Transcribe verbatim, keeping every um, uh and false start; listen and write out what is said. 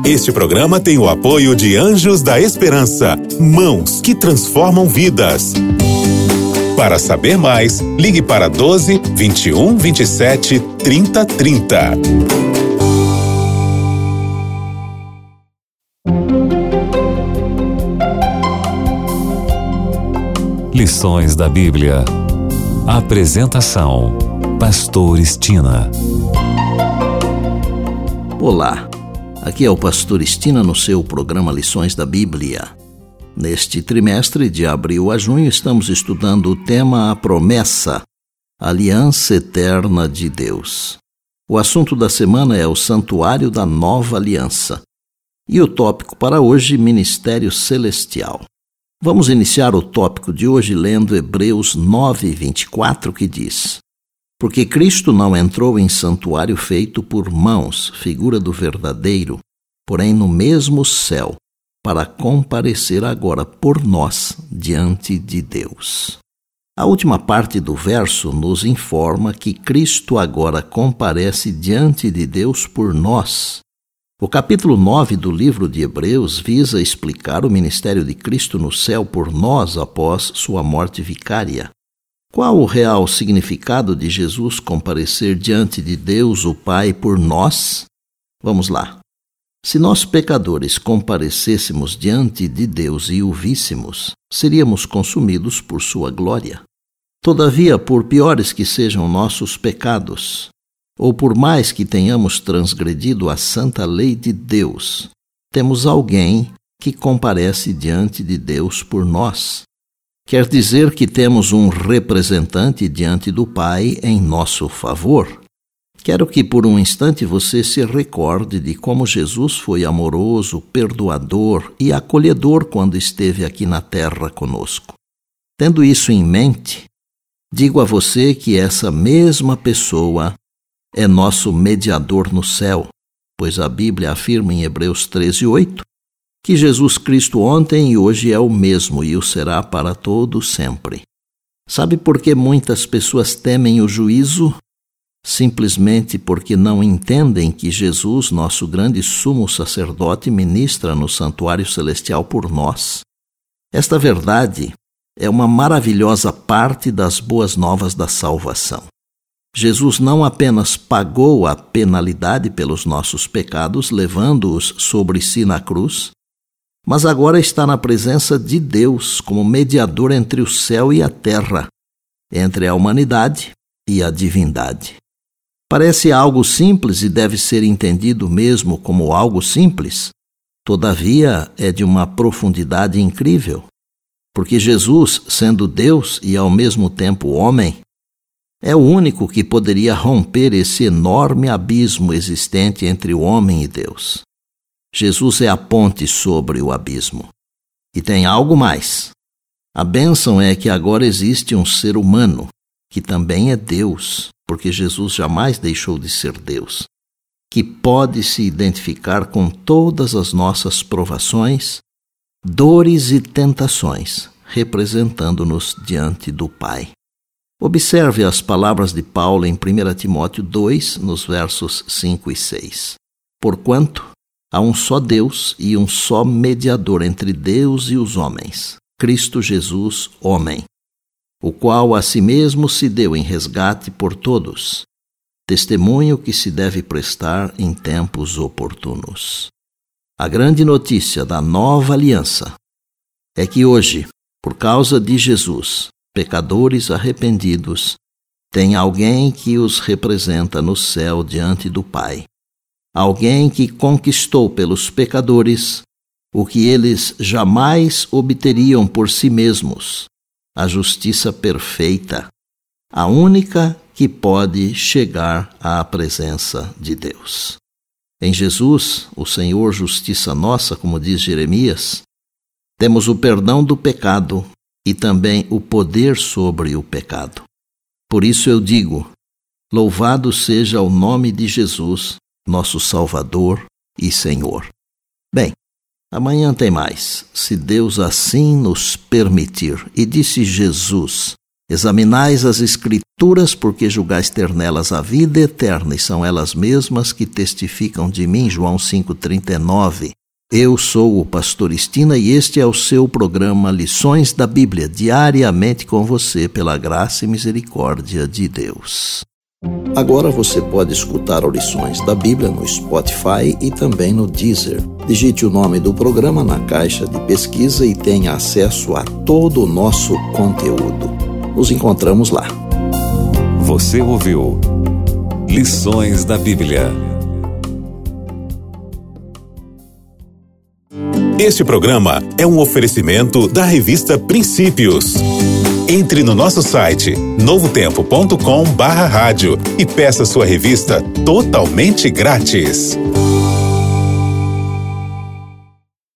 Este programa tem o apoio de Anjos da Esperança, mãos que transformam vidas. Para saber mais, ligue para doze, vinte e um, vinte e sete, trinta, trinta. Lições da Bíblia. Apresentação: Pastor Estina. Olá, aqui é o Pastor Estina no seu programa Lições da Bíblia. Neste trimestre, de abril a junho, estamos estudando o tema A Promessa, Aliança Eterna de Deus. O assunto da semana é o Santuário da Nova Aliança. E o tópico para hoje, Ministério Celestial. Vamos iniciar o tópico de hoje lendo Hebreus nove, vinte e quatro, que diz: Porque Cristo não entrou em santuário feito por mãos, figura do verdadeiro, porém no mesmo céu, para comparecer agora por nós diante de Deus. A última parte do verso nos informa que Cristo agora comparece diante de Deus por nós. O capítulo nove do livro de Hebreus visa explicar o ministério de Cristo no céu por nós após sua morte vicária. Qual o real significado de Jesus comparecer diante de Deus, o Pai, por nós? Vamos lá. Se nós, pecadores, comparecêssemos diante de Deus e o víssemos, seríamos consumidos por sua glória. Todavia, por piores que sejam nossos pecados, ou por mais que tenhamos transgredido a santa lei de Deus, temos alguém que comparece diante de Deus por nós. Quer dizer que temos um representante diante do Pai em nosso favor. Quero que por um instante você se recorde de como Jesus foi amoroso, perdoador e acolhedor quando esteve aqui na terra conosco. Tendo isso em mente, digo a você que essa mesma pessoa é nosso mediador no céu, pois a Bíblia afirma em Hebreus treze, oito, que Jesus Cristo ontem e hoje é o mesmo e o será para todo sempre. Sabe por que muitas pessoas temem o juízo? Simplesmente porque não entendem que Jesus, nosso grande sumo sacerdote, ministra no santuário celestial por nós. Esta verdade é uma maravilhosa parte das boas novas da salvação. Jesus não apenas pagou a penalidade pelos nossos pecados, levando-os sobre si na cruz, mas agora está na presença de Deus como mediador entre o céu e a terra, entre a humanidade e a divindade. Parece algo simples e deve ser entendido mesmo como algo simples. Todavia, é de uma profundidade incrível, porque Jesus, sendo Deus e ao mesmo tempo homem, é o único que poderia romper esse enorme abismo existente entre o homem e Deus. Jesus é a ponte sobre o abismo. E tem algo mais. A bênção é que agora existe um ser humano, que também é Deus, porque Jesus jamais deixou de ser Deus, que pode se identificar com todas as nossas provações, dores e tentações, representando-nos diante do Pai. Observe as palavras de Paulo em primeiro Timóteo dois, nos versos cinco e seis. Porquanto há um só Deus e um só mediador entre Deus e os homens, Cristo Jesus, homem, o qual a si mesmo se deu em resgate por todos, testemunho que se deve prestar em tempos oportunos. A grande notícia da nova aliança é que hoje, por causa de Jesus, pecadores arrependidos, tem alguém que os representa no céu diante do Pai. Alguém que conquistou pelos pecadores o que eles jamais obteriam por si mesmos, a justiça perfeita, a única que pode chegar à presença de Deus. Em Jesus, o Senhor justiça nossa, como diz Jeremias, temos o perdão do pecado e também o poder sobre o pecado. Por isso eu digo, louvado seja o nome de Jesus, nosso Salvador e Senhor. Bem, amanhã tem mais, se Deus assim nos permitir. E disse Jesus, Examinais as Escrituras, porque julgais ter nelas a vida eterna, e são elas mesmas que testificam de mim. João cinco, trinta e nove. Eu sou o pastor Estina e este é o seu programa Lições da Bíblia, diariamente com você, pela graça e misericórdia de Deus. Agora você pode escutar Lições da Bíblia no Spotify e também no Deezer. Digite o nome do programa na caixa de pesquisa e tenha acesso a todo o nosso conteúdo. Nos encontramos lá. Você ouviu Lições da Bíblia. Este programa é um oferecimento da revista Princípios. Entre no nosso site novo tempo ponto com barra rádio e peça sua revista totalmente grátis.